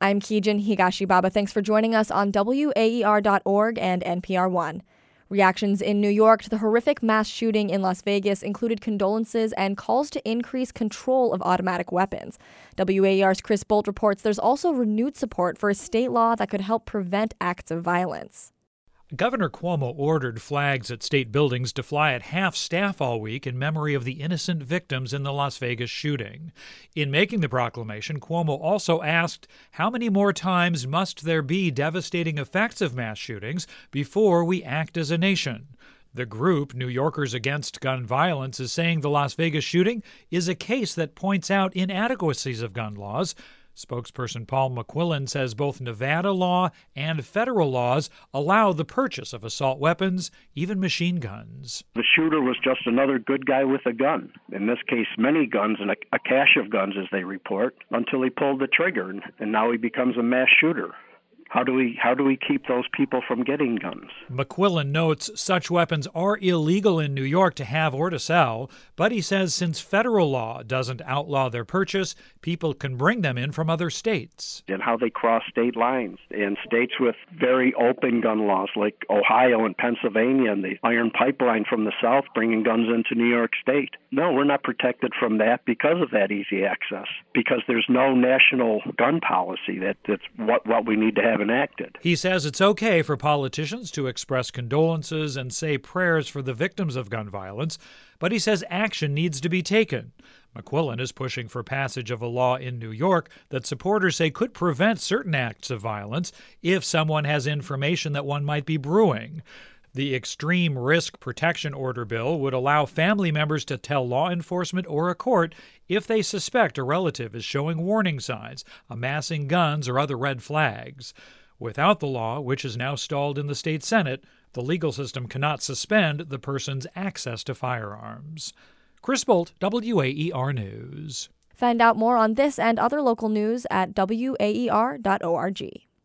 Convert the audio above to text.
I'm Kijin Higashibaba. Thanks for joining us on WAER.org and NPR One. Reactions in New York to the horrific mass shooting in Las Vegas included condolences and calls to increase control of automatic weapons. WAER's Chris Bolt reports there's also renewed support for a state law that could help prevent acts of violence. Governor Cuomo ordered flags at state buildings to fly at half staff all week in memory of the innocent victims in the Las Vegas shooting. In making the proclamation, Cuomo also asked, how many more times must there be devastating effects of mass shootings before we act as a nation? The group, New Yorkers Against Gun Violence, is saying the Las Vegas shooting is a case that points out inadequacies of gun laws. Spokesperson Paul McQuillan says both Nevada law and federal laws allow the purchase of assault weapons, even machine guns. The shooter was just another good guy with a gun. In this case, many guns and a cache of guns, as they report, until he pulled the trigger, and now he becomes a mass shooter. How do we keep those people from getting guns? McQuillan notes such weapons are illegal in New York to have or to sell, but he says since federal law doesn't outlaw their purchase, people can bring them in from other states. And how they cross state lines. In states with very open gun laws like Ohio and Pennsylvania and the iron pipeline from the south bringing guns into New York State. No, we're not protected from that because of that easy access, because there's no national gun policy that's what we need to have enacted. He says it's okay for politicians to express condolences and say prayers for the victims of gun violence, but he says action needs to be taken. McQuillan is pushing for passage of a law in New York that supporters say could prevent certain acts of violence if someone has information that one might be brewing. The Extreme Risk Protection Order bill would allow family members to tell law enforcement or a court if they suspect a relative is showing warning signs, amassing guns, or other red flags. Without the law, which is now stalled in the state Senate, the legal system cannot suspend the person's access to firearms. Chris Bolt, WAER News. Find out more on this and other local news at WAER.org.